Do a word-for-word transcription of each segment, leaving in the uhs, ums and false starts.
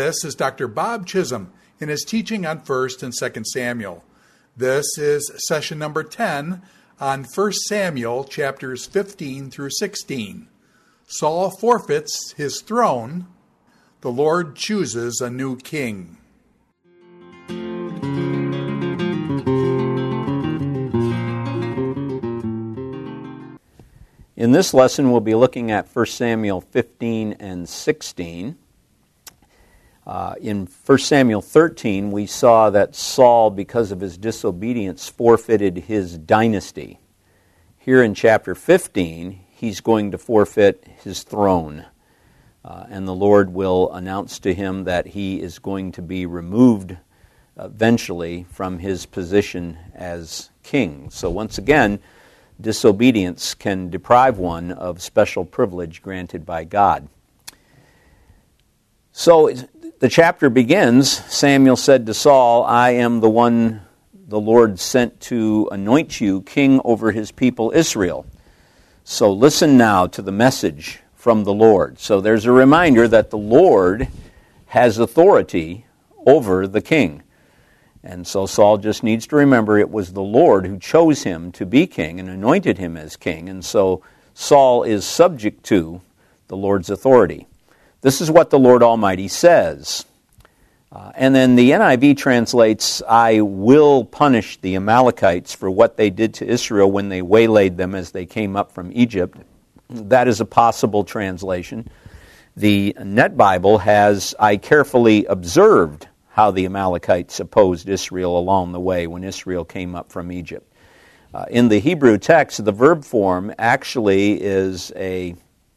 This is Doctor Bob Chisholm in his teaching on First and Second Samuel. This is session number ten on First Samuel chapters fifteen through sixteen. Saul forfeits his throne. The Lord chooses a new king. In this lesson, we'll be looking at First Samuel fifteen and sixteen. Uh, in First Samuel thirteen, we saw that Saul, because of his disobedience, forfeited his dynasty. Here in chapter fifteen, he's going to forfeit his throne. Uh, and the Lord will announce to him that he is going to be removed eventually from his position as king. So once again, disobedience can deprive one of special privilege granted by God. So the chapter begins, Samuel said to Saul, I am the one the Lord sent to anoint you king over his people Israel. So listen now to the message from the Lord. So there's a reminder that the Lord has authority over the king. And so Saul just needs to remember it was the Lord who chose him to be king and anointed him as king. And so Saul is subject to the Lord's authority. This is what the Lord Almighty says. Uh, and then the N I V translates, I will punish the Amalekites for what they did to Israel when they waylaid them as they came up from Egypt. That is a possible translation. The Net Bible has, I carefully observed how the Amalekites opposed Israel along the way when Israel came up from Egypt. Uh, in the Hebrew text, the verb form actually is a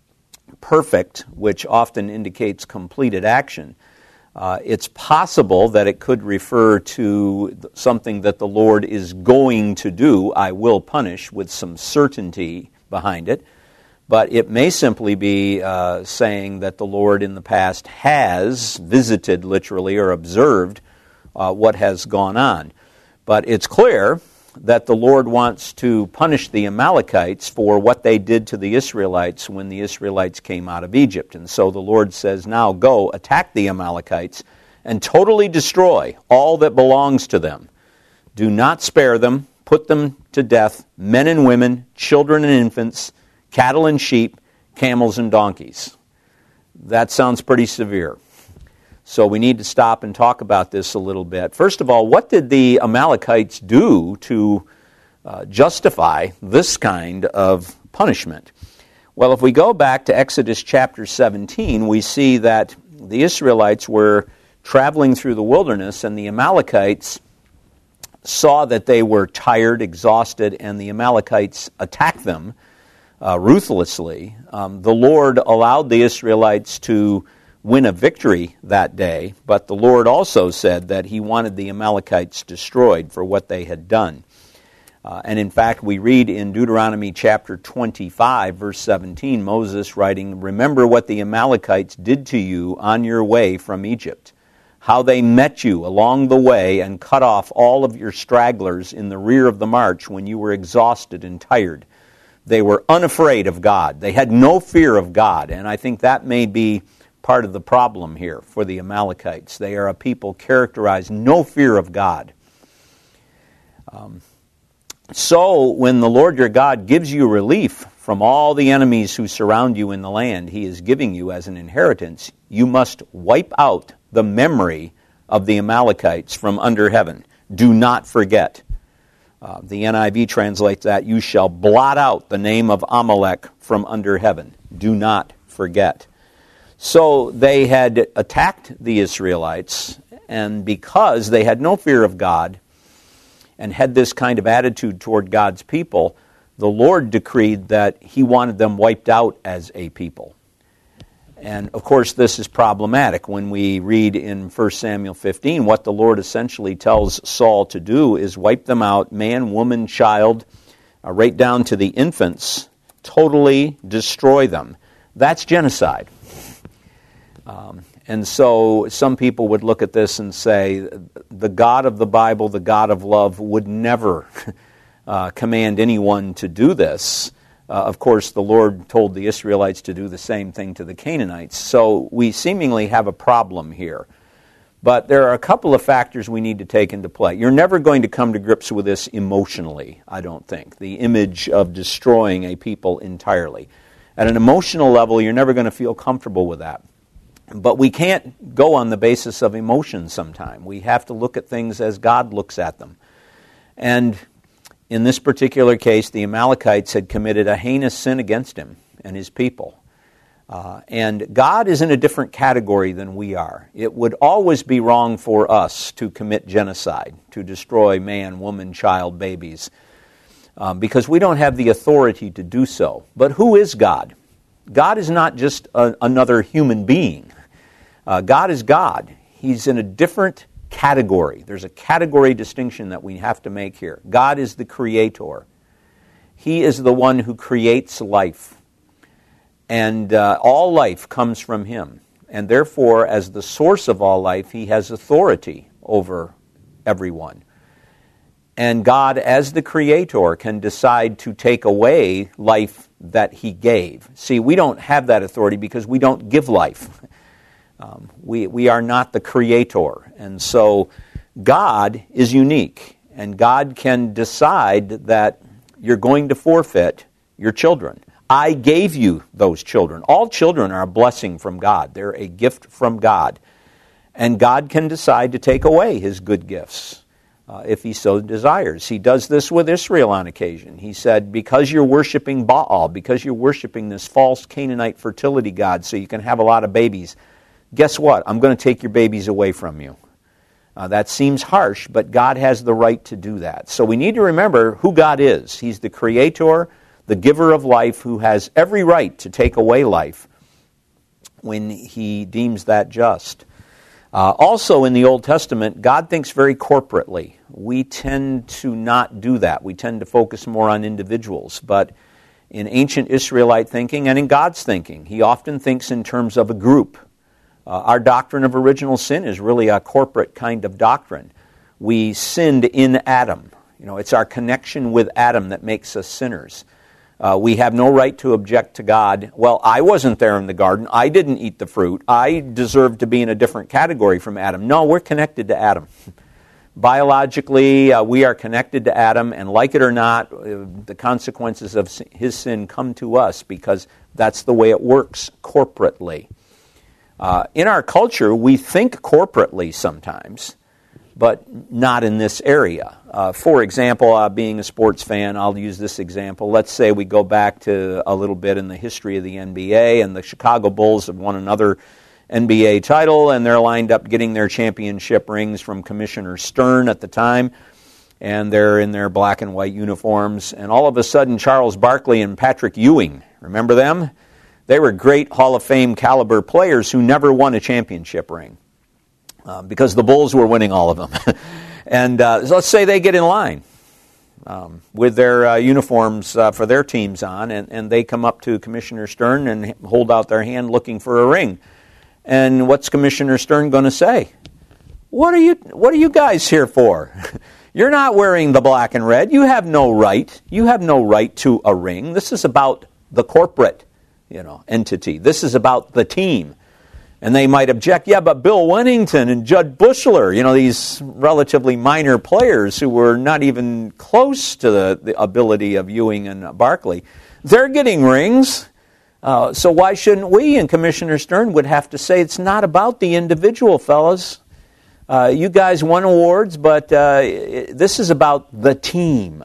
perfect, which often indicates completed action. Uh, it's possible that it could refer to something that the Lord is going to do, I will punish, with some certainty behind it. But it may simply be uh, saying that the Lord in the past has visited, literally, or observed uh, what has gone on. But it's clear that the Lord wants to punish the Amalekites for what they did to the Israelites when the Israelites came out of Egypt. And so the Lord says, now go, attack the Amalekites, and totally destroy all that belongs to them. Do not spare them, put them to death, men and women, children and infants, cattle and sheep, camels and donkeys. That sounds pretty severe. So we need to stop and talk about this a little bit. First of all, what did the Amalekites do to uh, justify this kind of punishment? Well, if we go back to Exodus chapter seventeen, we see that the Israelites were traveling through the wilderness, and the Amalekites saw that they were tired, exhausted, and the Amalekites attacked them Uh, ruthlessly. Um, the Lord allowed the Israelites to win a victory that day, but the Lord also said that he wanted the Amalekites destroyed for what they had done. Uh, and in fact, we read in Deuteronomy chapter twenty-five, verse seventeen, Moses writing, remember what the Amalekites did to you on your way from Egypt, how they met you along the way and cut off all of your stragglers in the rear of the march when you were exhausted and tired. They were unafraid of God. They had no fear of God, and I think that may be part of the problem here for the Amalekites. They are a people characterized no fear of God. Um, so when the Lord your God gives you relief from all the enemies who surround you in the land he is giving you as an inheritance, you must wipe out the memory of the Amalekites from under heaven. Do not forget. Uh, the N I V translates that, you shall blot out the name of Amalek from under heaven. Do not forget. So they had attacked the Israelites, and because they had no fear of God and had this kind of attitude toward God's people, the Lord decreed that he wanted them wiped out as a people. And of course this is problematic. When we read in First Samuel fifteen, what the Lord essentially tells Saul to do is wipe them out, man, woman, child, uh, right down to the infants, totally destroy them. That's genocide. Um, and so some people would look at this and say, the God of the Bible, the God of love, would never uh, command anyone to do this. Uh, of course, the Lord told the Israelites to do the same thing to the Canaanites. So we seemingly have a problem here. But there are a couple of factors we need to take into play. You're never going to come to grips with this emotionally, I don't think, the image of destroying a people entirely. At an emotional level, you're never going to feel comfortable with that. But we can't go on the basis of emotion sometime. We have to look at things as God looks at them. And in this particular case, the Amalekites had committed a heinous sin against him and his people. Uh, and God is in a different category than we are. It would always be wrong for us to commit genocide, to destroy man, woman, child, babies, um, because we don't have the authority to do so. But who is God? God is not just a, another human being. Uh, God is God. He's in a different category. There's a category distinction that we have to make here. God is the creator. He is the one who creates life. And uh, all life comes from him. And therefore, as the source of all life, he has authority over everyone. And God, as the creator, can decide to take away life that he gave. See, we don't have that authority because we don't give life. Um, we, we are not the creator. And so God is unique. And God can decide that you're going to forfeit your children. I gave you those children. All children are a blessing from God. They're a gift from God. And God can decide to take away his good gifts uh, if he so desires. He does this with Israel on occasion. He said, because you're worshiping Baal, because you're worshiping this false Canaanite fertility god so you can have a lot of babies, guess what? I'm going to take your babies away from you. Uh, that seems harsh, but God has the right to do that. So we need to remember who God is. He's the creator, the giver of life, who has every right to take away life when he deems that just. Uh, also in the Old Testament, God thinks very corporately. We tend to not do that. We tend to focus more on individuals. But in ancient Israelite thinking and in God's thinking, he often thinks in terms of a group. Uh, our doctrine of original sin is really a corporate kind of doctrine. We sinned in Adam. You know, it's our connection with Adam that makes us sinners. Uh, we have no right to object to God. Well, I wasn't there in the garden. I didn't eat the fruit. I deserve to be in a different category from Adam. No, we're connected to Adam. Biologically, uh, we are connected to Adam, and like it or not, uh, the consequences of his sin come to us because that's the way it works corporately. Uh, in our culture, we think corporately sometimes, but not in this area. Uh, for example, uh, being a sports fan, I'll use this example. Let's say we go back to a little bit in the history of the N B A, and the Chicago Bulls have won another N B A title, and they're lined up getting their championship rings from Commissioner Stern at the time, and they're in their black and white uniforms, and all of a sudden Charles Barkley and Patrick Ewing, remember them? They were great Hall of Fame caliber players who never won a championship ring. Uh, because the Bulls were winning all of them. and uh, so let's say they get in line um, with their uh, uniforms uh, for their teams on, and, and they come up to Commissioner Stern and hold out their hand looking for a ring. And what's Commissioner Stern going to say? What are you What are you guys here for? You're not wearing the black and red. You have no right. You have no right to a ring. This is about the corporate, you know, entity. This is about the team. And they might object, yeah, but Bill Wennington and Judd Bushler, you know, these relatively minor players who were not even close to the, the ability of Ewing and Barkley, they're getting rings. Uh, so why shouldn't we? And Commissioner Stern would have to say, it's not about the individual, fellas. Uh, you guys won awards, but uh, it, this is about the team.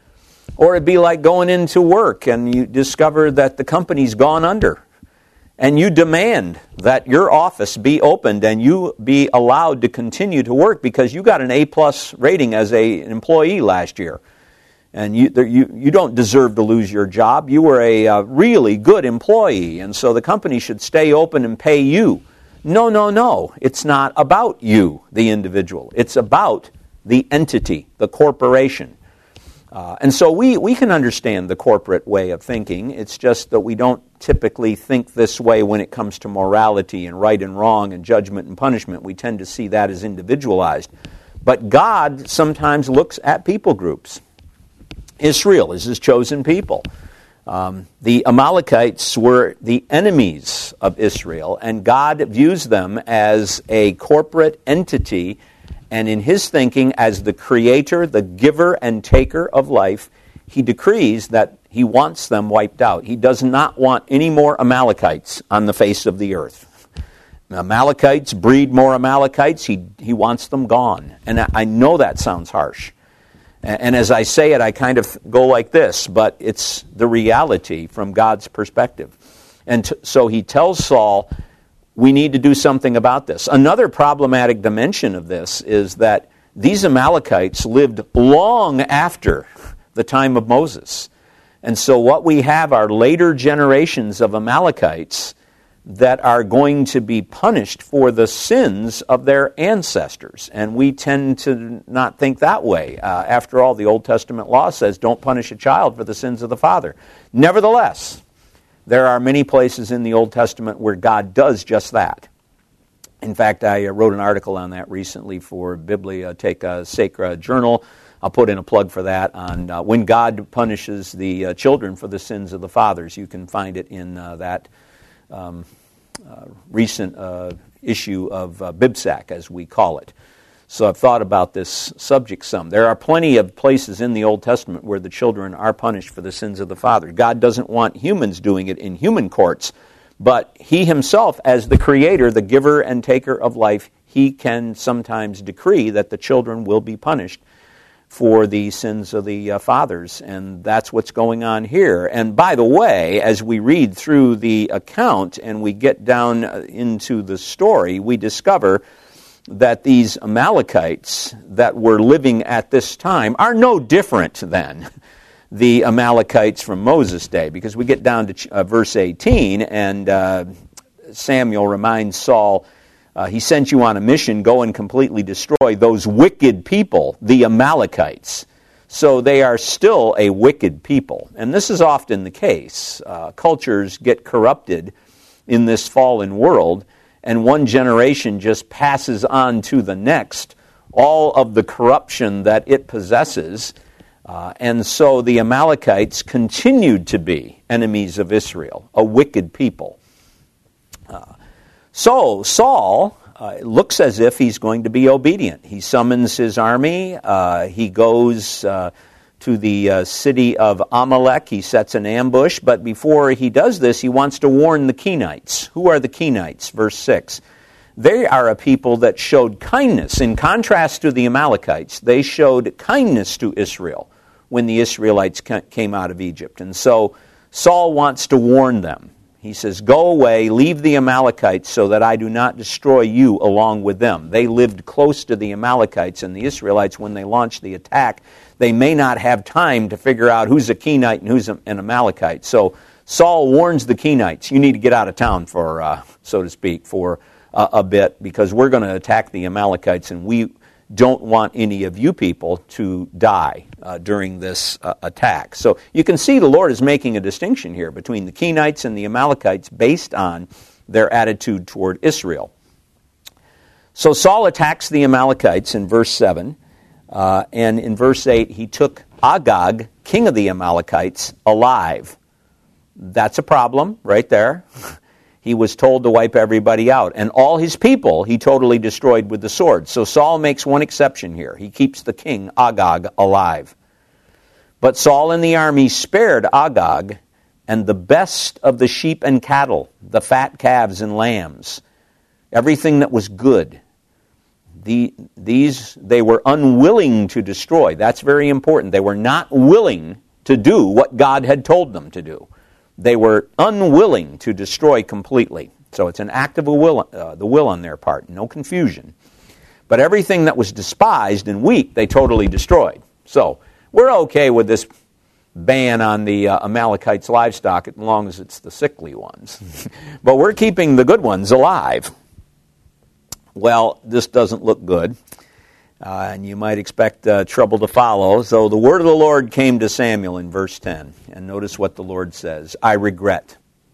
Or it'd be like going into work and you discover that the company's gone under. And you demand that your office be opened and you be allowed to continue to work because you got an A-plus rating as a, an employee last year. And you, you, you don't deserve to lose your job. You were a uh, really good employee, and so the company should stay open and pay you. No, no, no. It's not about you, the individual. It's about the entity, the corporation. Uh, and so we, we can understand the corporate way of thinking. It's just that we don't typically think this way when it comes to morality and right and wrong and judgment and punishment. We tend to see that as individualized. But God sometimes looks at people groups. Israel is his chosen people. Um, the Amalekites were the enemies of Israel, and God views them as a corporate entity, and in his thinking, as the creator, the giver and taker of life, he decrees that he wants them wiped out. He does not want any more Amalekites on the face of the earth. Amalekites breed more Amalekites. He, he wants them gone. And I, I know that sounds harsh. And, and as I say it, I kind of go like this, but it's the reality from God's perspective. And t- so he tells Saul, we need to do something about this. Another problematic dimension of this is that these Amalekites lived long after the time of Moses. And so what we have are later generations of Amalekites that are going to be punished for the sins of their ancestors. And we tend to not think that way. Uh, after all, the Old Testament law says, don't punish a child for the sins of the father. Nevertheless, there are many places in the Old Testament where God does just that. In fact, I wrote an article on that recently for Bibliotheca Sacra Journal. I'll put in a plug for that on uh, when God punishes the uh, children for the sins of the fathers. You can find it in uh, that um, uh, recent uh, issue of uh, BibSac, as we call it. So I've thought about this subject some. There are plenty of places in the Old Testament where the children are punished for the sins of the father. God doesn't want humans doing it in human courts, but he himself, as the creator, the giver and taker of life, he can sometimes decree that the children will be punished for the sins of the uh, fathers, and that's what's going on here. And by the way, as we read through the account and we get down into the story, we discover that these Amalekites that were living at this time are no different than the Amalekites from Moses' day, because we get down to uh, verse eighteen, and uh, Samuel reminds Saul, Uh, he sent you on a mission, go and completely destroy those wicked people, the Amalekites. So they are still a wicked people. And this is often the case. Uh, cultures get corrupted in this fallen world, and one generation just passes on to the next all of the corruption that it possesses. Uh, and so the Amalekites continued to be enemies of Israel, a wicked people. Uh, So Saul uh, looks as if he's going to be obedient. He summons his army. Uh, he goes uh, to the uh, city of Amalek. He sets an ambush. But before he does this, he wants to warn the Kenites. Who are the Kenites? Verse six. They are a people that showed kindness. In contrast to the Amalekites, they showed kindness to Israel when the Israelites came out of Egypt. And so Saul wants to warn them. He says, go away, leave the Amalekites so that I do not destroy you along with them. They lived close to the Amalekites, and the Israelites, when they launched the attack, they may not have time to figure out who's a Kenite and who's an Amalekite. So Saul warns the Kenites, you need to get out of town for, uh, so to speak, for uh, a bit, because we're going to attack the Amalekites, and we don't want any of you people to die uh, during this uh, attack. So you can see the Lord is making a distinction here between the Kenites and the Amalekites based on their attitude toward Israel. So Saul attacks the Amalekites in verse seven, uh, and in verse eight he took Agag, king of the Amalekites, alive. That's a problem right there. He was told to wipe everybody out. And all his people he totally destroyed with the sword. So Saul makes one exception here. He keeps the king, Agag, alive. But Saul and the army spared Agag and the best of the sheep and cattle, the fat calves and lambs, everything that was good. The, these they were unwilling to destroy. That's very important. They were not willing to do what God had told them to do. They were unwilling to destroy completely. So it's an act of a will, uh, the will on their part, no confusion. But everything that was despised and weak, they totally destroyed. So we're okay with this ban on the uh, Amalekites' livestock as long as it's the sickly ones. But we're keeping the good ones alive. Well, this doesn't look good. Uh, and you might expect uh, trouble to follow. So the word of the Lord came to Samuel in verse ten. And notice what the Lord says. I regret.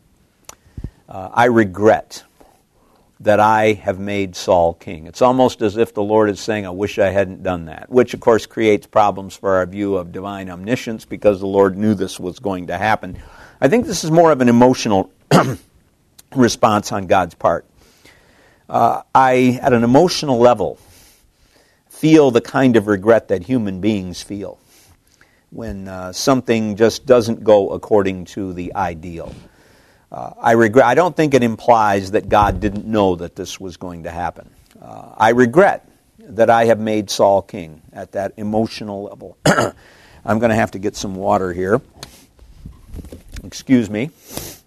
Uh, I regret that I have made Saul king. It's almost as if the Lord is saying, I wish I hadn't done that. Which, of course, creates problems for our view of divine omniscience because the Lord knew this was going to happen. I think this is more of an emotional response on God's part. Uh, I, at an emotional level, feel the kind of regret that human beings feel when uh, something just doesn't go according to the ideal. Uh, I regret. I don't think it implies that God didn't know that this was going to happen. Uh, I regret that I have made Saul king at that emotional level. I'm going to have to get some water here. Excuse me.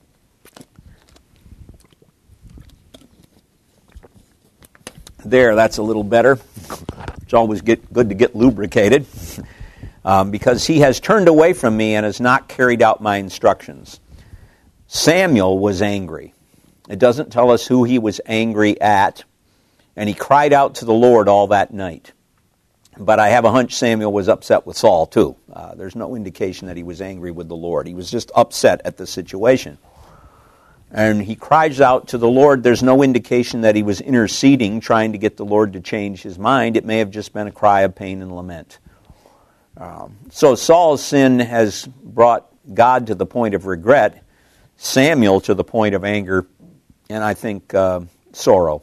There, that's a little better. It's always get, good to get lubricated. Um, because he has turned away from me and has not carried out my instructions. Samuel was angry. It doesn't tell us who he was angry at. And he cried out to the Lord all that night. But I have a hunch Samuel was upset with Saul too. Uh, there's no indication that he was angry with the Lord. He was just upset at the situation. And he cries out to the Lord. There's no indication that he was interceding, trying to get the Lord to change his mind. It may have just been a cry of pain and lament. Um, so Saul's sin has brought God to the point of regret, Samuel to the point of anger, and I think uh, sorrow.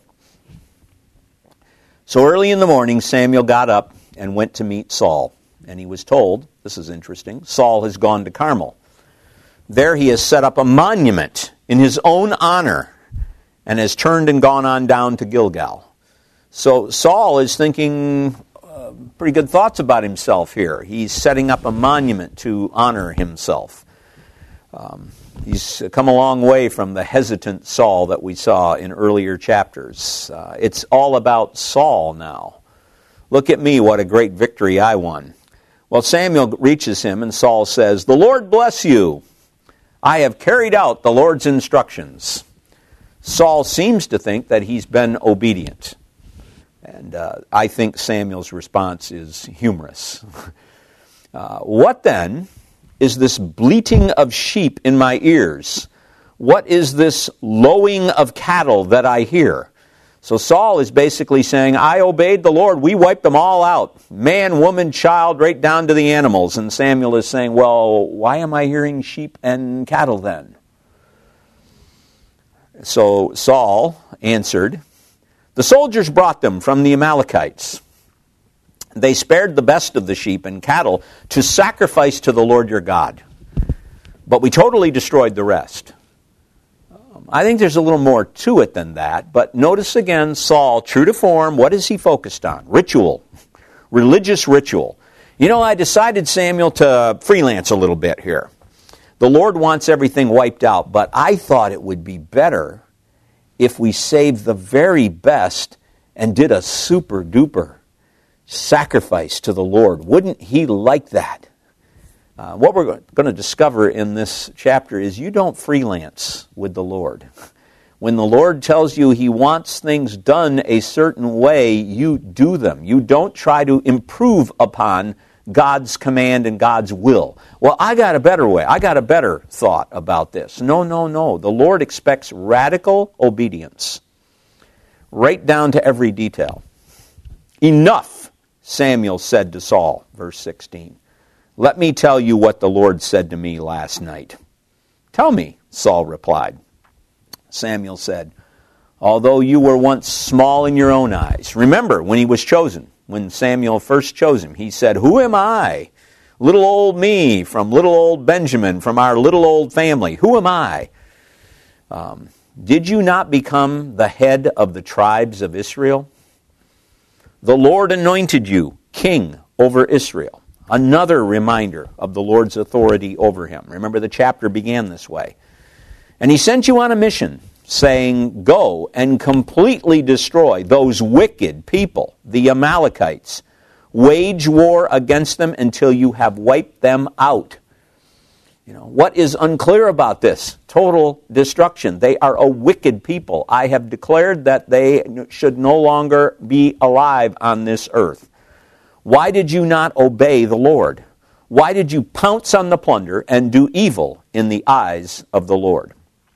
So early in the morning, Samuel got up and went to meet Saul. And he was told, this is interesting, Saul has gone to Carmel. There he has set up a monument in his own honor and has turned and gone on down to Gilgal. So Saul is thinking uh, pretty good thoughts about himself here. He's setting up a monument to honor himself. Um, he's come a long way from the hesitant Saul that we saw in earlier chapters. Uh, it's all about Saul now. Look at me, what a great victory I won. Well, Samuel reaches him and Saul says, "The Lord bless you. I have carried out the Lord's instructions." Saul seems to think that he's been obedient. And uh, I think Samuel's response is humorous. uh, what then is this bleating of sheep in my ears? What is this lowing of cattle that I hear? So Saul is basically saying, I obeyed the Lord. We wiped them all out. Man, woman, child, right down to the animals. And Samuel is saying, well, why am I hearing sheep and cattle then? So Saul answered, the soldiers brought them from the Amalekites. They spared the best of the sheep and cattle to sacrifice to the Lord your God. But we totally destroyed the rest. Um, I think there's a little more to it than that. But notice again, Saul, true to form, what is he focused on? Ritual. Religious ritual. You know, I decided, Samuel, to freelance a little bit here. The Lord wants everything wiped out, but I thought it would be better if we saved the very best and did a super duper sacrifice to the Lord. Wouldn't he like that? Uh, what we're going to discover in this chapter is you don't freelance with the Lord. When the Lord tells you he wants things done a certain way, you do them. You don't try to improve upon God's command and God's will. Well, I got a better way. I got a better thought about this. No, no, no. The Lord expects radical obedience, right down to every detail. Enough, Samuel said to Saul, verse sixteen. Let me tell you what the Lord said to me last night. Tell me, Saul replied. Samuel said, although you were once small in your own eyes. Remember, when he was chosen, when Samuel first chose him, he said, who am I? Little old me from little old Benjamin, from our little old family. Who am I? Um, did you not become the head of the tribes of Israel? The Lord anointed you king over Israel. Another reminder of the Lord's authority over him. Remember, the chapter began this way. And he sent you on a mission, saying, go and completely destroy those wicked people, the Amalekites. Wage war against them until you have wiped them out. You know, what is unclear about this? Total destruction. They are a wicked people. I have declared that they should no longer be alive on this earth. Why did you not obey the Lord? Why did you pounce on the plunder and do evil in the eyes of the Lord?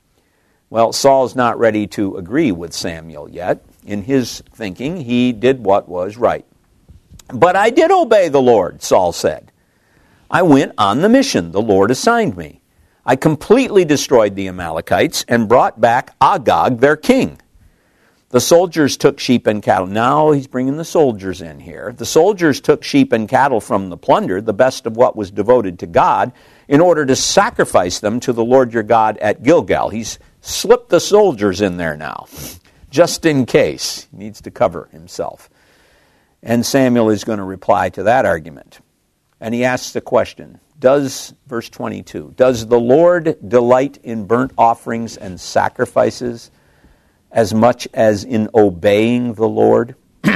Well, Saul's not ready to agree with Samuel yet. In his thinking, he did what was right. But I did obey the Lord, Saul said. I went on the mission the Lord assigned me. I completely destroyed the Amalekites and brought back Agag, their king. The soldiers took sheep and cattle. Now he's bringing the soldiers in here. The soldiers took sheep and cattle from the plunder, the best of what was devoted to God, in order to sacrifice them to the Lord your God at Gilgal. He's slipped the soldiers in there now, just in case. He needs to cover himself. And Samuel is going to reply to that argument. And he asks the question, does, verse twenty-two, does the Lord delight in burnt offerings and sacrifices as much as in obeying the Lord?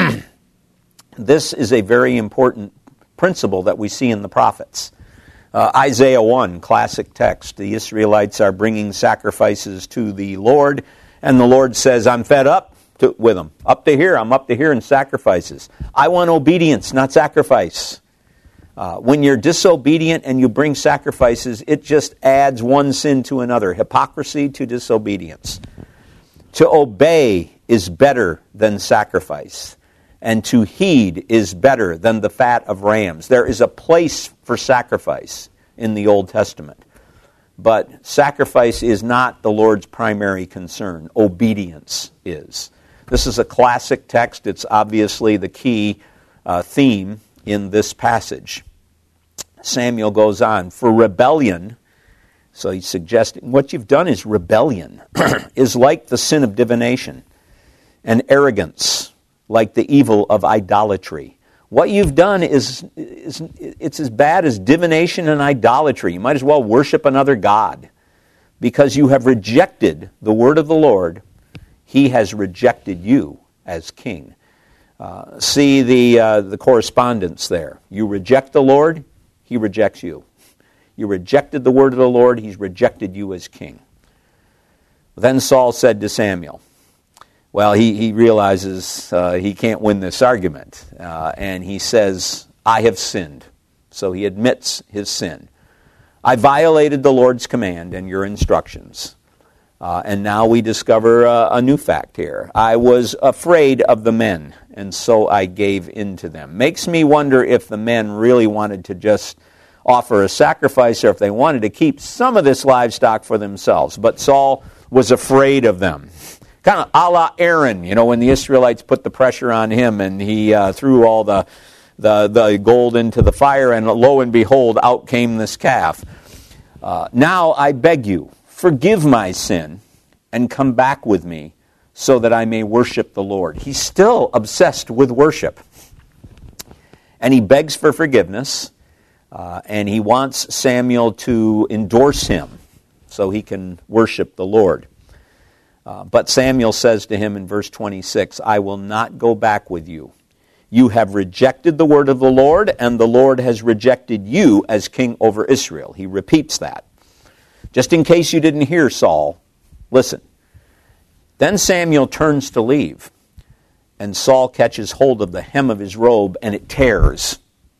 This is a very important principle that we see in the prophets. Uh, Isaiah one, classic text. The Israelites are bringing sacrifices to the Lord, and the Lord says, I'm fed up to, with them. Up to here, I'm up to here in sacrifices. I want obedience, not sacrifice. Uh, when you're disobedient and you bring sacrifices, it just adds one sin to another. Hypocrisy to disobedience. To obey is better than sacrifice, and to heed is better than the fat of rams. There is a place for sacrifice in the Old Testament, but sacrifice is not the Lord's primary concern. Obedience is. This is a classic text. It's obviously the key uh, theme in this passage. Samuel goes on, for rebellion, so he's suggesting what you've done is rebellion, is like the sin of divination, and arrogance like the evil of idolatry. What you've done is, is it's as bad as divination and idolatry. You might as well worship another god, because you have rejected the word of the Lord. He has rejected you as king. Uh, see the uh, the correspondence there. You reject the Lord, he rejects you. You rejected the word of the Lord, he's rejected you as king. Then Saul said to Samuel, well, he, he realizes uh, he can't win this argument, uh, and he says, I have sinned. So he admits his sin. I violated the Lord's command and your instructions. Uh, and now we discover uh, a new fact here. I was afraid of the men, and so I gave in to them. Makes me wonder if the men really wanted to just offer a sacrifice, or if they wanted to keep some of this livestock for themselves. But Saul was afraid of them. Kind of a la Aaron, you know, when the Israelites put the pressure on him, and he uh, threw all the, the, the gold into the fire, and lo and behold, out came this calf. Uh, now I beg you, forgive my sin and come back with me so that I may worship the Lord. He's still obsessed with worship. And he begs for forgiveness, uh, and he wants Samuel to endorse him so he can worship the Lord. Uh, but Samuel says to him in verse twenty-six, I will not go back with you. You have rejected the word of the Lord, and the Lord has rejected you as king over Israel. He repeats that. Just in case you didn't hear, Saul, listen. Then Samuel turns to leave, and Saul catches hold of the hem of his robe, and it tears.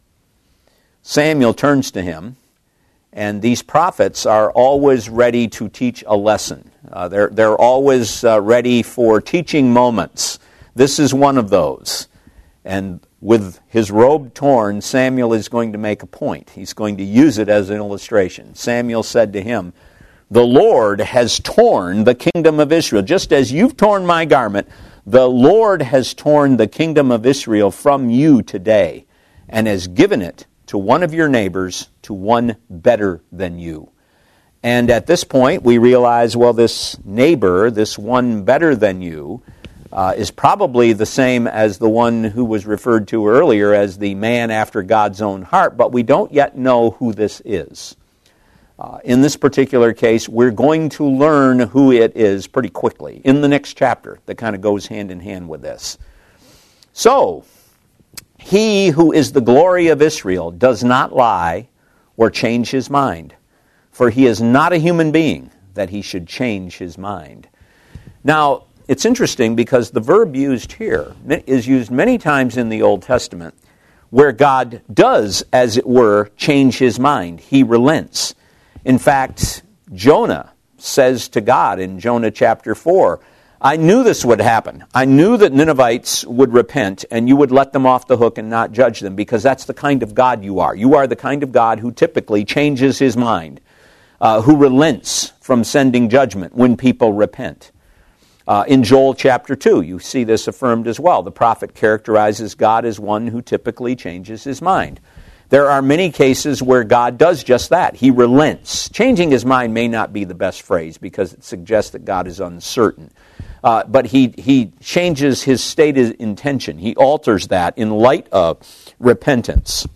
Samuel turns to him, and these prophets are always ready to teach a lesson. Uh, they're, they're always uh, ready for teaching moments. This is one of those. And with his robe torn, Samuel is going to make a point. He's going to use it as an illustration. Samuel said to him, the Lord has torn the kingdom of Israel. Just as you've torn my garment, the Lord has torn the kingdom of Israel from you today, and has given it to one of your neighbors, to one better than you. And at this point, we realize, well, this neighbor, this one better than you, uh, is probably the same as the one who was referred to earlier as the man after God's own heart, but we don't yet know who this is. Uh, in this particular case, we're going to learn who it is pretty quickly in the next chapter that kind of goes hand in hand with this. So, he who is the glory of Israel does not lie or change his mind, for he is not a human being that he should change his mind. Now, it's interesting because the verb used here is used many times in the Old Testament where God does, as it were, change his mind. He relents. In fact, Jonah says to God in Jonah chapter four, I knew this would happen. I knew that Ninevites would repent and you would let them off the hook and not judge them, because that's the kind of God you are. You are the kind of God who typically changes his mind. uh, who relents from sending judgment when people repent. Uh, in Joel chapter two, you see this affirmed as well. The prophet characterizes God as one who typically changes his mind. There are many cases where God does just that. He relents. Changing his mind may not be the best phrase because it suggests that God is uncertain. Uh, but he, he changes his stated intention. He alters that in light of repentance.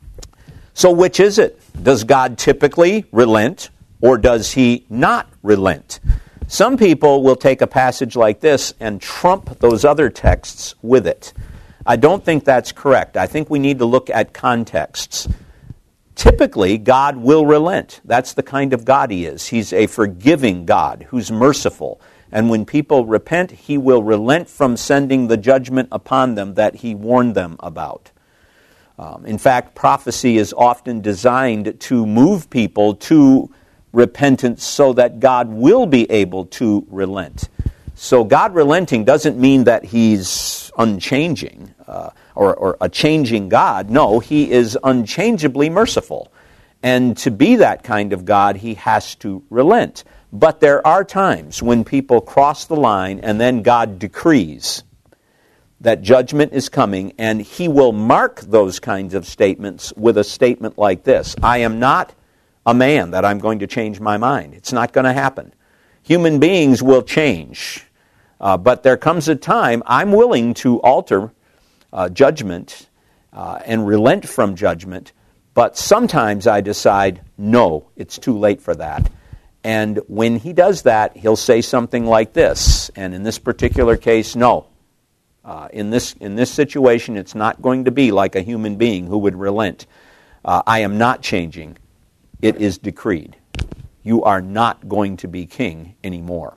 So which is it? Does God typically relent or does he not relent? Some people will take a passage like this and trump those other texts with it. I don't think that's correct. I think we need to look at contexts. Typically, God will relent. That's the kind of God he is. He's a forgiving God who's merciful. And when people repent, he will relent from sending the judgment upon them that he warned them about. Um, in fact, prophecy is often designed to move people to repentance so that God will be able to relent. So God relenting doesn't mean that he's unchanging uh, or, or a changing God. No, he is unchangeably merciful. And to be that kind of God, he has to relent. But there are times when people cross the line and then God decrees that judgment is coming, and he will mark those kinds of statements with a statement like this: I am not a man that I'm going to change my mind. It's not going to happen. Human beings will change. Uh, but there comes a time I'm willing to alter uh, judgment uh, and relent from judgment, but sometimes I decide, no, it's too late for that. And when he does that, he'll say something like this. And in this particular case, no. Uh, in this in this situation, it's not going to be like a human being who would relent. Uh, I am not changing. It is decreed. You are not going to be king anymore.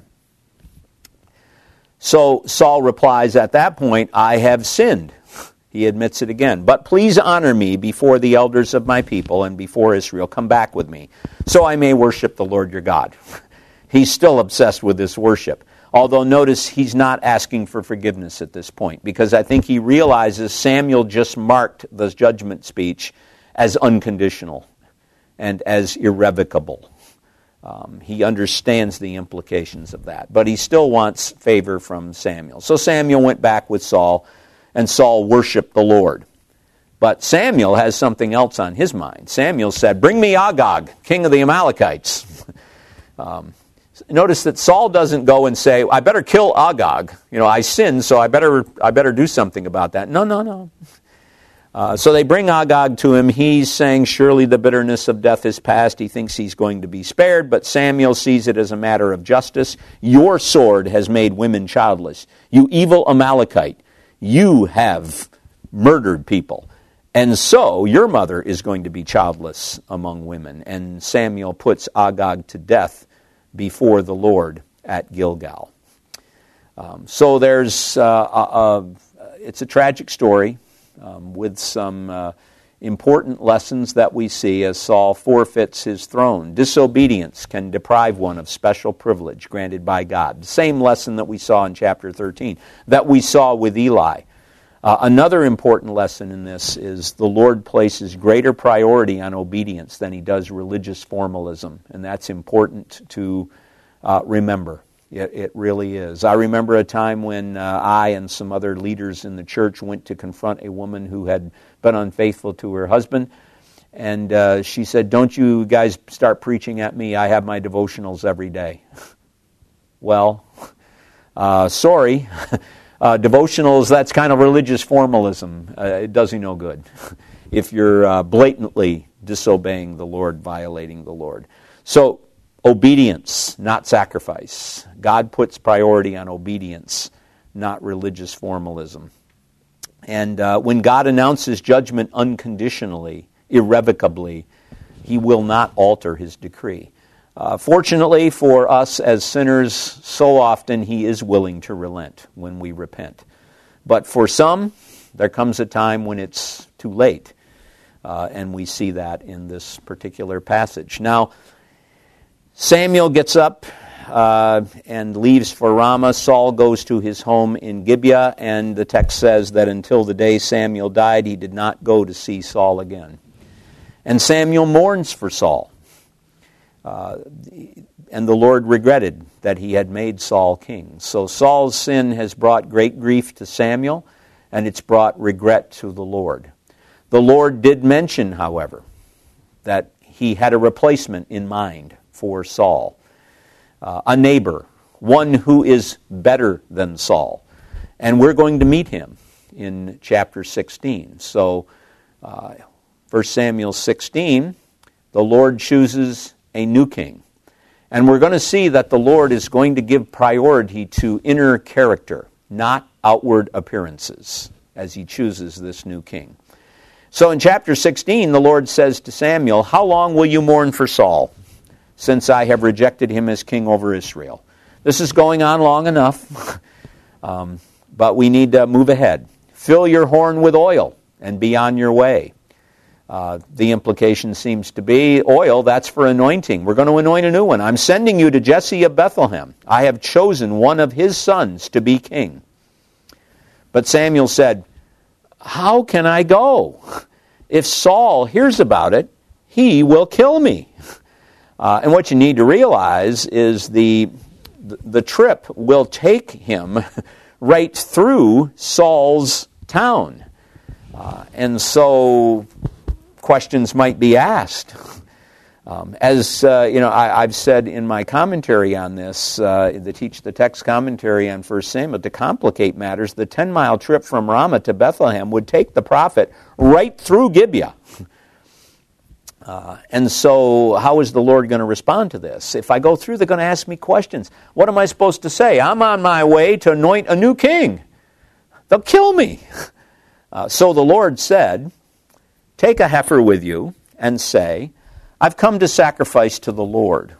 So Saul replies at that point, I have sinned. He admits it again. But please honor me before the elders of my people and before Israel. Come back with me so I may worship the Lord your God. He's still obsessed with this worship. Although notice he's not asking for forgiveness at this point, because I think he realizes Samuel just marked the judgment speech as unconditional and as irrevocable. Um, he understands the implications of that, but he still wants favor from Samuel. So Samuel went back with Saul, and Saul worshiped the Lord. But Samuel has something else on his mind. Samuel said, bring me Agag, king of the Amalekites. um, notice that Saul doesn't go and say, I better kill Agag. You know, I sinned, so I better I better do something about that. No, no, no. Uh, so they bring Agag to him. He's saying, surely the bitterness of death is past. He thinks he's going to be spared, but Samuel sees it as a matter of justice. Your sword has made women childless. You evil Amalekite, you have murdered people. And so your mother is going to be childless among women. And Samuel puts Agag to death before the Lord at Gilgal. Um, so there's, uh, a, a, it's a tragic story. Um, with some uh, important lessons that we see as Saul forfeits his throne. Disobedience can deprive one of special privilege granted by God. The same lesson that we saw in chapter thirteen, that we saw with Eli. Uh, another important lesson in this is the Lord places greater priority on obedience than he does religious formalism, and that's important to uh, remember. It, it really is. I remember a time when uh, I and some other leaders in the church went to confront a woman who had been unfaithful to her husband. And uh, she said, don't you guys start preaching at me. I have my devotionals every day. Well, uh, sorry. uh, devotionals, that's kind of religious formalism. Uh, it does you no good if you're uh, blatantly disobeying the Lord, violating the Lord. So, obedience, not sacrifice. God puts priority on obedience, not religious formalism. And uh, when God announces judgment unconditionally, irrevocably, he will not alter his decree. Uh, fortunately for us as sinners, so often he is willing to relent when we repent. But for some, there comes a time when it's too late. Uh, and we see that in this particular passage. Now, Samuel gets up uh, and leaves for Ramah. Saul goes to his home in Gibeah, and the text says that until the day Samuel died, he did not go to see Saul again. And Samuel mourns for Saul. Uh, and the Lord regretted that he had made Saul king. So Saul's sin has brought great grief to Samuel, and it's brought regret to the Lord. The Lord did mention, however, that he had a replacement in mind for Saul, uh, a neighbor, one who is better than Saul. And we're going to meet him in chapter sixteen. So, uh, First Samuel sixteen, the Lord chooses a new king. And we're going to see that the Lord is going to give priority to inner character, not outward appearances, as he chooses this new king. So in chapter sixteen, the Lord says to Samuel, "How long will you mourn for Saul, since I have rejected him as king over Israel?" This is going on long enough, um, but we need to move ahead. "Fill your horn with oil and be on your way." Uh, the implication seems to be, oil, that's for anointing. We're going to anoint a new one. "I'm sending you to Jesse of Bethlehem. I have chosen one of his sons to be king." But Samuel said, "How can I go? If Saul hears about it, he will kill me." Uh, and what you need to realize is the, the trip will take him right through Saul's town. Uh, and so questions might be asked. Um, as uh, you know, I, I've said in my commentary on this, uh, the Teach the Text commentary on First Samuel, to complicate matters, the ten-mile trip from Ramah to Bethlehem would take the prophet right through Gibeah. Uh, and so how is the Lord going to respond to this? If I go through, they're going to ask me questions. What am I supposed to say? I'm on my way to anoint a new king. They'll kill me. Uh, so the Lord said, "Take a heifer with you and say, I've come to sacrifice to the Lord."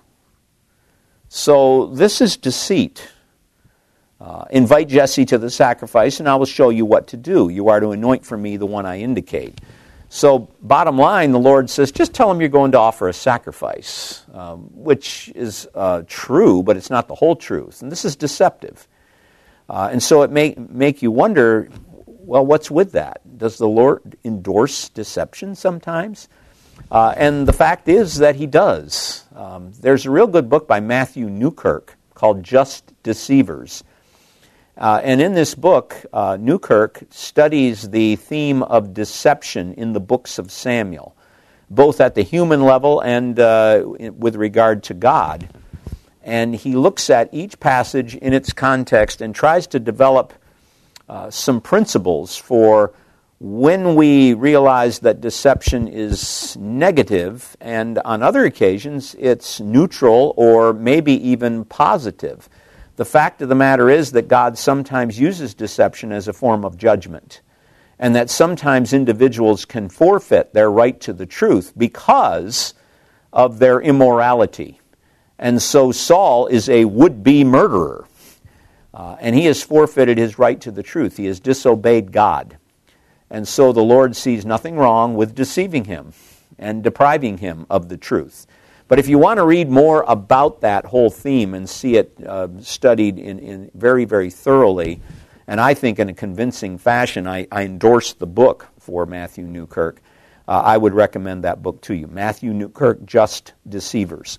So this is deceit. Uh, invite Jesse to the sacrifice, and I will show you what to do. You are to anoint for me the one I indicate. So bottom line, the Lord says, just tell him you're going to offer a sacrifice, um, which is uh, true, but it's not the whole truth. And this is deceptive. Uh, and so it may make you wonder, well, what's with that? Does the Lord endorse deception sometimes? Uh, and the fact is that he does. Um, there's a real good book by Matthew Newkirk called Just Deceivers. Uh, and in this book, uh, Newkirk studies the theme of deception in the books of Samuel, both at the human level and uh, with regard to God. And he looks at each passage in its context and tries to develop uh, some principles for when we realize that deception is negative, and on other occasions it's neutral or maybe even positive. The fact of the matter is that God sometimes uses deception as a form of judgment, and that sometimes individuals can forfeit their right to the truth because of their immorality. And so Saul is a would-be murderer, uh, and he has forfeited his right to the truth. He has disobeyed God. And so the Lord sees nothing wrong with deceiving him and depriving him of the truth. But if you want to read more about that whole theme and see it uh, studied in, in very, very thoroughly, and I think in a convincing fashion, I, I endorse the book for Matthew Newkirk. Uh, I would recommend that book to you. Matthew Newkirk, Just Deceivers.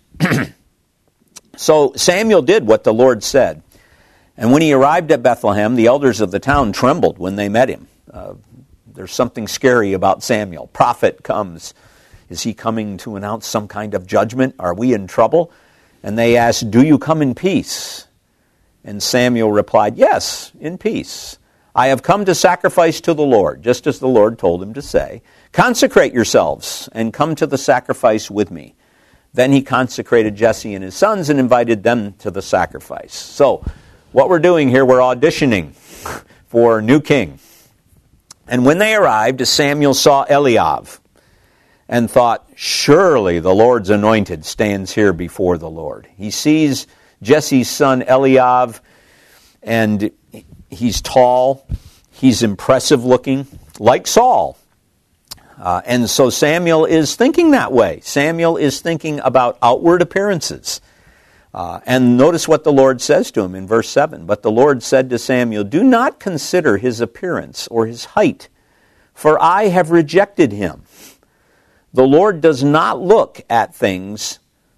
So Samuel did what the Lord said. And when he arrived at Bethlehem, the elders of the town trembled when they met him. Uh, there's something scary about Samuel. Prophet comes. Is he coming to announce some kind of judgment? Are we in trouble? And they asked, "Do you come in peace?" And Samuel replied, "Yes, in peace. I have come to sacrifice to the Lord," just as the Lord told him to say. "Consecrate yourselves and come to the sacrifice with me." Then he consecrated Jesse and his sons and invited them to the sacrifice. So what we're doing here, we're auditioning for a new king. And when they arrived, Samuel saw Eliab and thought, "Surely the Lord's anointed stands here before the Lord." He sees Jesse's son Eliab, and he's tall, he's impressive looking, like Saul. Uh, and so Samuel is thinking that way. Samuel is thinking about outward appearances. Uh, and notice what the Lord says to him in verse seven. "But the Lord said to Samuel, do not consider his appearance or his height, for I have rejected him." The Lord does not look at things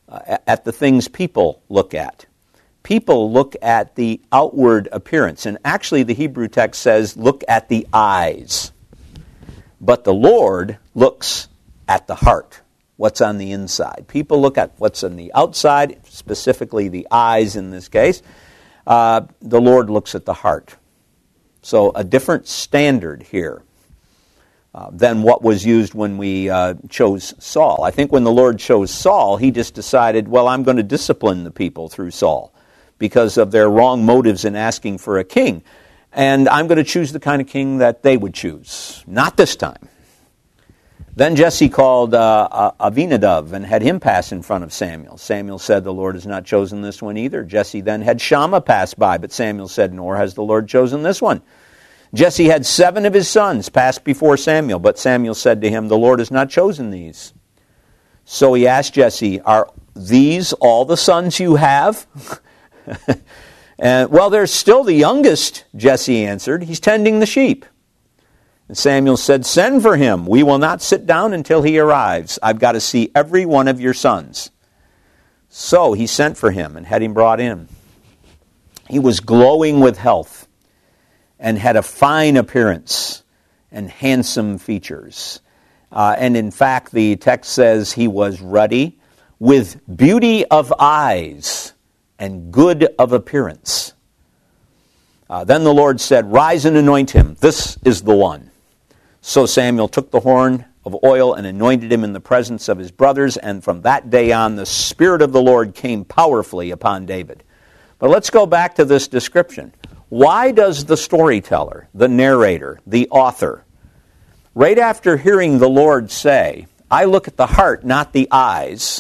uh, at the things people look at. People look at the outward appearance, and actually the Hebrew text says, look at the eyes. But the Lord looks at the heart, what's on the inside. People look at what's on the outside, specifically the eyes in this case. Uh, the Lord looks at the heart. So a different standard here uh, than what was used when we uh, chose Saul. I think when the Lord chose Saul, he just decided, well, I'm going to discipline the people through Saul because of their wrong motives in asking for a king. And I'm going to choose the kind of king that they would choose. Not this time. Then Jesse called uh, Abinadab and had him pass in front of Samuel. Samuel said, the Lord has not chosen this one either. Jesse then had Shammah pass by, but Samuel said, nor has the Lord chosen this one. Jesse had seven of his sons pass before Samuel, but Samuel said to him, the Lord has not chosen these. So he asked Jesse, are these all the sons you have? And, well, there's still the youngest, Jesse answered. He's tending the sheep. And Samuel said, send for him. We will not sit down until he arrives. I've got to see every one of your sons. So he sent for him and had him brought in. He was glowing with health and had a fine appearance and handsome features. Uh, and in fact, the text says he was ruddy, with beauty of eyes and good of appearance. Uh, then the Lord said, rise and anoint him. This is the one. So Samuel took the horn of oil and anointed him in the presence of his brothers, and from that day on the Spirit of the Lord came powerfully upon David. But let's go back to this description. Why does the storyteller, the narrator, the author, right after hearing the Lord say, I look at the heart, not the eyes,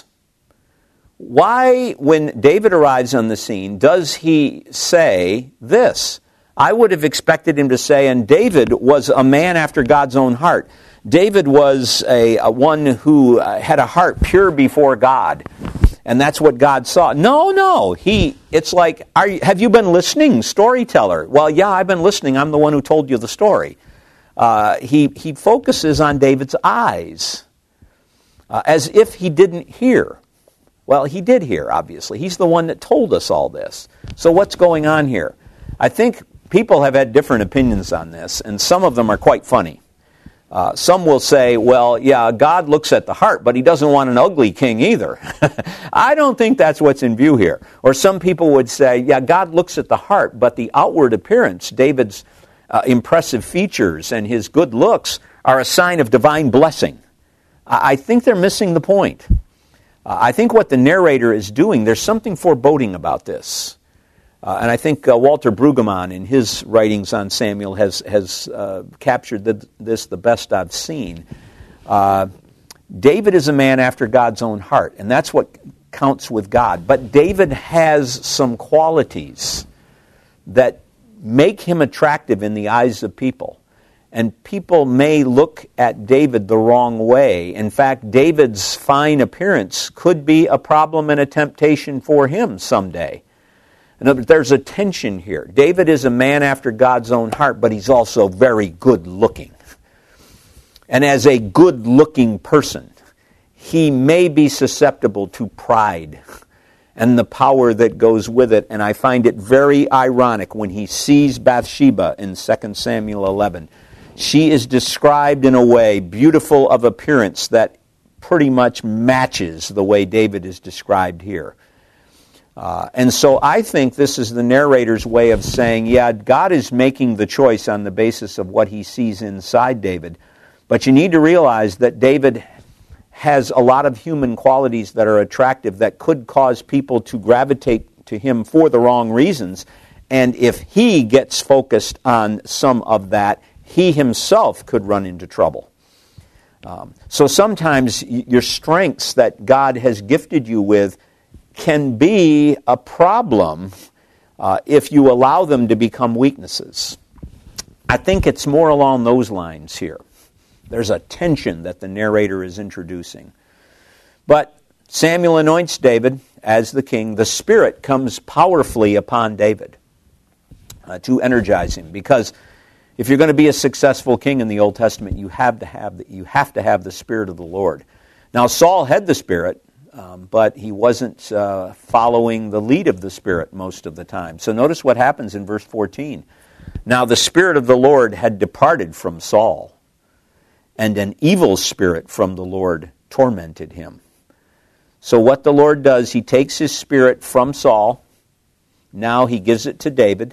why, when David arrives on the scene, does he say this? I would have expected him to say, and David was a man after God's own heart. David was a, a one who had a heart pure before God, and that's what God saw. No, no, he. It's like, are you, have you been listening, storyteller? Well, yeah, I've been listening. I'm the one who told you the story. Uh, he he focuses on David's eyes, uh, as if he didn't hear. Well, he did hear, obviously. He's the one that told us all this. So what's going on here? I think people have had different opinions on this, and some of them are quite funny. Uh, some will say, well, yeah, God looks at the heart, but he doesn't want an ugly king either. I don't think that's what's in view here. Or some people would say, yeah, God looks at the heart, but the outward appearance, David's uh, impressive features and his good looks, are a sign of divine blessing. I, I think they're missing the point. Uh, I think what the narrator is doing, there's something foreboding about this. Uh, and I think uh, Walter Brueggemann, in his writings on Samuel, has has uh, captured the, this the best I've seen. Uh, David is a man after God's own heart, and that's what counts with God. But David has some qualities that make him attractive in the eyes of people. And people may look at David the wrong way. In fact, David's fine appearance could be a problem and a temptation for him someday. In other words, there's a tension here. David is a man after God's own heart, but he's also very good-looking. And as a good-looking person, he may be susceptible to pride and the power that goes with it. And I find it very ironic when he sees Bathsheba in Second Samuel eleven. She is described in a way, beautiful of appearance, that pretty much matches the way David is described here. Uh, and so I think this is the narrator's way of saying, yeah, God is making the choice on the basis of what he sees inside David. But you need to realize that David has a lot of human qualities that are attractive that could cause people to gravitate to him for the wrong reasons. And if he gets focused on some of that, he himself could run into trouble. Um, so sometimes your strengths that God has gifted you with can be a problem uh, if you allow them to become weaknesses. I think it's more along those lines here. There's a tension that the narrator is introducing. But Samuel anoints David as the king. The Spirit comes powerfully upon David uh, to energize him, because if you're going to be a successful king in the Old Testament, you have to have the, you have to have the Spirit of the Lord. Now, Saul had the Spirit, um, but he wasn't uh, following the lead of the Spirit most of the time. So notice what happens in verse fourteen. Now the Spirit of the Lord had departed from Saul, and an evil spirit from the Lord tormented him. So what the Lord does, he takes his spirit from Saul, now he gives it to David,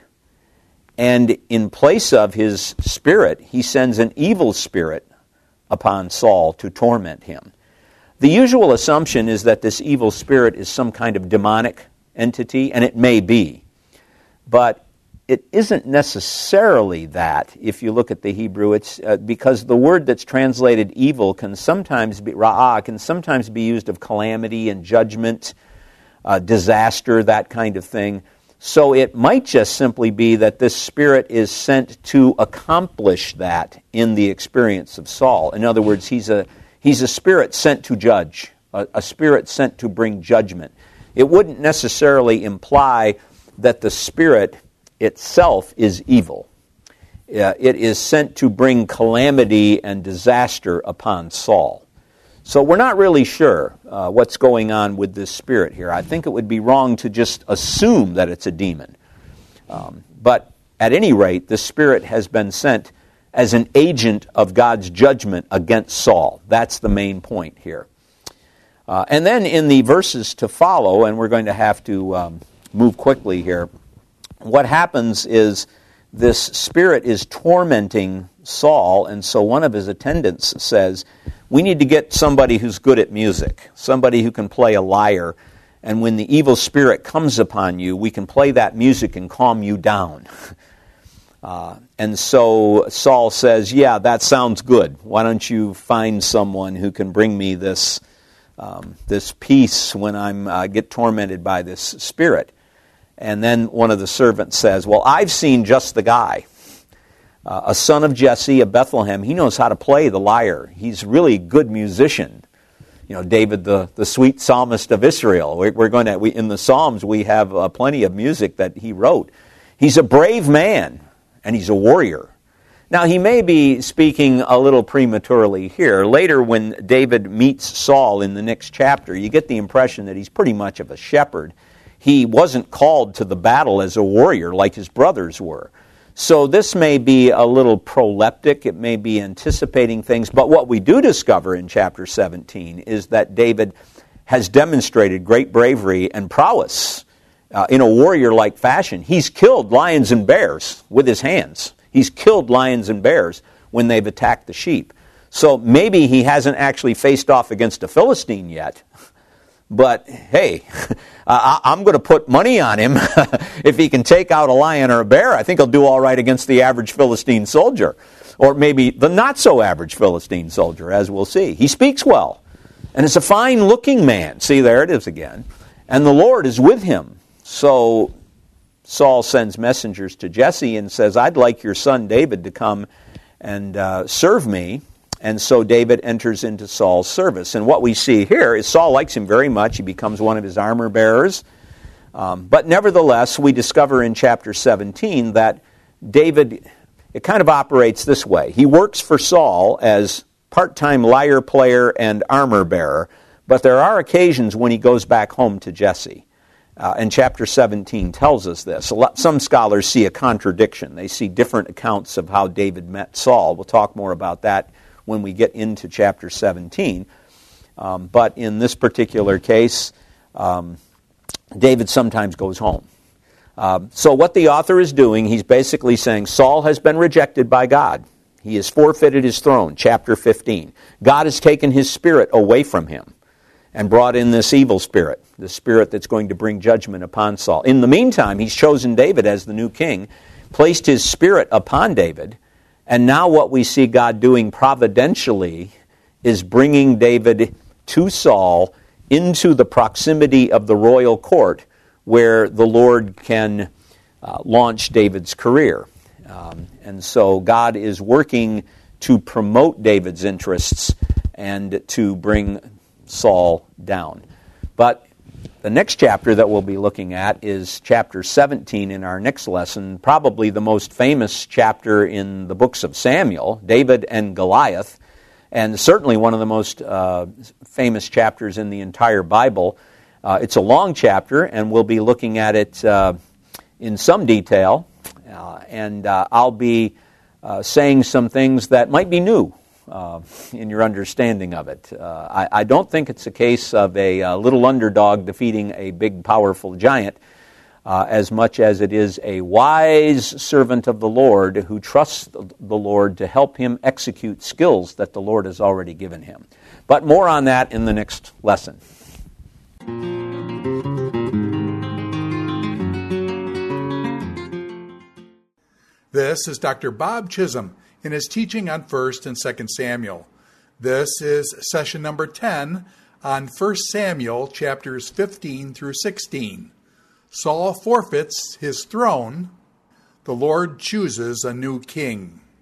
and in place of his spirit, he sends an evil spirit upon Saul to torment him. The usual assumption is that this evil spirit is some kind of demonic entity, and it may be. But it isn't necessarily that, if you look at the Hebrew. It's uh, because the word that's translated evil can sometimes be, ra'ah, can sometimes be used of calamity and judgment, uh, disaster, that kind of thing. So it might just simply be that this spirit is sent to accomplish that in the experience of Saul. In other words, he's a he's a spirit sent to judge, a, a spirit sent to bring judgment. It wouldn't necessarily imply that the spirit itself is evil. Uh, it is sent to bring calamity and disaster upon Saul. So we're not really sure uh, what's going on with this spirit here. I think it would be wrong to just assume that it's a demon. Um, but at any rate, the spirit has been sent as an agent of God's judgment against Saul. That's the main point here. Uh, and then in the verses to follow, and we're going to have to um, move quickly here, what happens is this spirit is tormenting Saul, and so one of his attendants says, we need to get somebody who's good at music, somebody who can play a lyre, and when the evil spirit comes upon you, we can play that music and calm you down. Uh, and so Saul says, yeah, that sounds good. Why don't you find someone who can bring me this um, this peace when I'm uh, get tormented by this spirit? And then one of the servants says, well, I've seen just the guy. Uh, a son of Jesse of Bethlehem. He knows how to play the lyre. He's really a good musician. You know, David, the, the sweet psalmist of Israel. We're, we're going to we, in the Psalms we have uh, plenty of music that he wrote. He's a brave man, and he's a warrior. Now, he may be speaking a little prematurely here. Later, when David meets Saul in the next chapter, you get the impression that he's pretty much of a shepherd. He wasn't called to the battle as a warrior like his brothers were. So this may be a little proleptic, it may be anticipating things, but what we do discover in chapter seventeen is that David has demonstrated great bravery and prowess uh, in a warrior-like fashion. He's killed lions and bears with his hands. He's killed lions and bears when they've attacked the sheep. So maybe he hasn't actually faced off against a Philistine yet, but hey, uh, I'm going to put money on him. If he can take out a lion or a bear, I think he'll do all right against the average Philistine soldier. Or maybe the not-so-average Philistine soldier, as we'll see. He speaks well, and is a fine-looking man. See, there it is again. And the Lord is with him. So Saul sends messengers to Jesse and says, I'd like your son David to come and uh, serve me. And so David enters into Saul's service. And what we see here is Saul likes him very much. He becomes one of his armor bearers. Um, but nevertheless, we discover in chapter seventeen that David, it kind of operates this way. He works for Saul as part-time lyre player and armor bearer. But there are occasions when he goes back home to Jesse. Uh, and chapter seventeen tells us this. A lot, some scholars see a contradiction. They see different accounts of how David met Saul. We'll talk more about that when we get into chapter seventeen. Um, but in this particular case, um, David sometimes goes home. Um, so what the author is doing, he's basically saying Saul has been rejected by God. He has forfeited his throne, chapter fifteen. God has taken his spirit away from him and brought in this evil spirit, the spirit that's going to bring judgment upon Saul. In the meantime, he's chosen David as the new king, placed his spirit upon David. And now what we see God doing providentially is bringing David to Saul into the proximity of the royal court where the Lord can uh, launch David's career. Um, and so God is working to promote David's interests and to bring Saul down. But the next chapter that we'll be looking at is chapter seventeen in our next lesson, probably the most famous chapter in the books of Samuel, David and Goliath. and certainly one of the most uh, famous chapters in the entire Bible. Uh, it's a long chapter, and we'll be looking at it uh, in some detail, uh, and uh, I'll be uh, saying some things that might be new uh, in your understanding of it. Uh, I, I don't think it's a case of a, a little underdog defeating a big, powerful giant, Uh, as much as it is a wise servant of the Lord who trusts the Lord to help him execute skills that the Lord has already given him. But more on that in the next lesson. This is Doctor Bob Chisholm in his teaching on First and Second Samuel. This is session number ten on First Samuel chapters fifteen through sixteen. Saul forfeits his throne. The Lord chooses a new king.